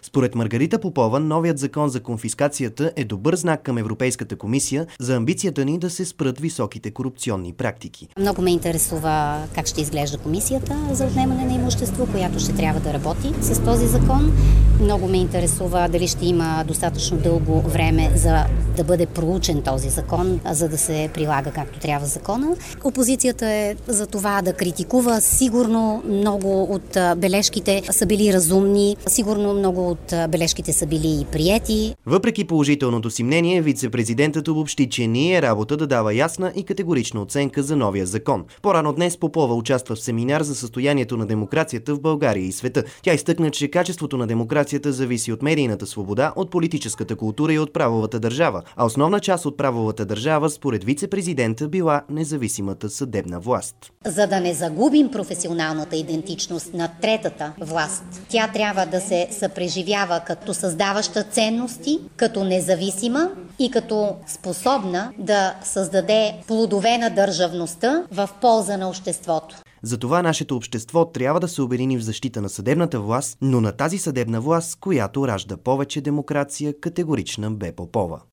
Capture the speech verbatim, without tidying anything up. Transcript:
Според Маргарита Попова, новият закон за конфискацията е добър знак към Европейската комисия за амбицията ни да се спрат високите корупционни практики. Много ме интересува как ще изглежда комисията за отнемане на имущество, която ще трябва да работи с този закон. Много ме интересува дали ще има достатъчно дълго време за да бъде проучен този закон, за да се прилага както трябва закона. Опозицията е за това да критикува. Сигурно много от бележките са били разумни, сигурно много от бележките са били и приети. Въпреки положителното си мнение, вице-президентът обобщи, че не е работа да дава ясна и категорична оценка за новия закон. По-рано днес Попова участва в семинар за състоянието на демокрацията в България и света. Тя изтъкна, че качеството на демокрацията зависи от медийната свобода, от политическата култура и от правовата държава. А основна част от правовата държава, според вице-президента, била независимата съдебна власт. За да не загубим професионалната идентичност на третата власт, тя трябва да се съпреживява като създаваща ценности, като независима и като способна да създаде плодове на държавността в полза на обществото. Затова нашето общество трябва да се обедини в защита на съдебната власт, но на тази съдебна власт, която ражда повече демокрация, категорична бе Попова.